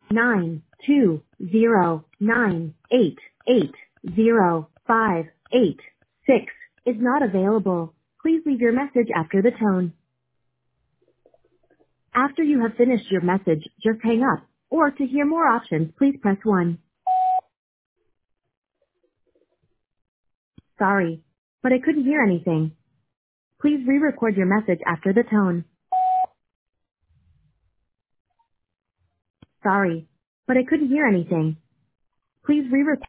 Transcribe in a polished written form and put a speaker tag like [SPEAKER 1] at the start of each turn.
[SPEAKER 1] 920988056 is not available. Please leave your message after the tone. After you have finished your message, just hang up. Or to hear more options, please press 1. Sorry, but I couldn't hear anything. Please re-record your message after the tone. Sorry, but I couldn't hear anything. Please re-record.